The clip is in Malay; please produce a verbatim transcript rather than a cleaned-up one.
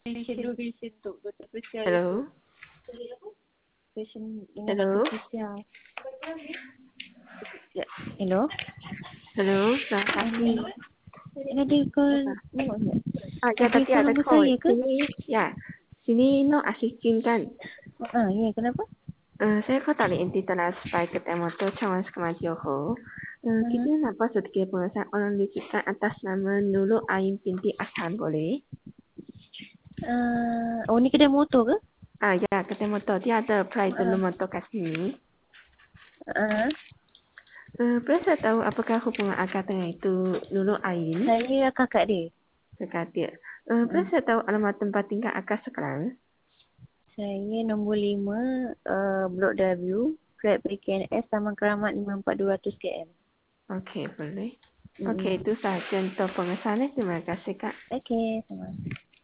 Fashion fashion tu betul Patricia itu. Hello. Fashion dengan Hello. Doktor Patricia. Ya. Hello. Hello. Selamat pagi. Ada call ni tak? Ah, ya, Ada tadi call ada nombor call. saya ke? Sini, ya. Sini no asikin kan. Ah, ya, kenapa? Uh, saya kau tak boleh telah supaya kita motor cawan sekamar Johor. Uh, Uh-huh. kita nak buat sedikit pengesahan orang dikitan atas nama Nurul Ain binti Ashan boleh? Uh, oh, ni kedai motor ke? Ah, ya, kita motor. Dia ada apply dulu Uh, motor kat sini. uh, Uh, boleh saya tahu apakah hubungan akak dengan itu Nurul Ain? saya kakak dia. Dekat dia. Uh, boleh Uh, saya tahu alamat tempat tinggal akak sekarang? saya nombor lima, uh, Blok W, Flat B K N S, Taman Keramat lima empat dua kosong kilometer. Okey, boleh. Mm-mm. Okey, itu sahaja untuk pengesahan. Terima kasih, Kak. Okey, sama.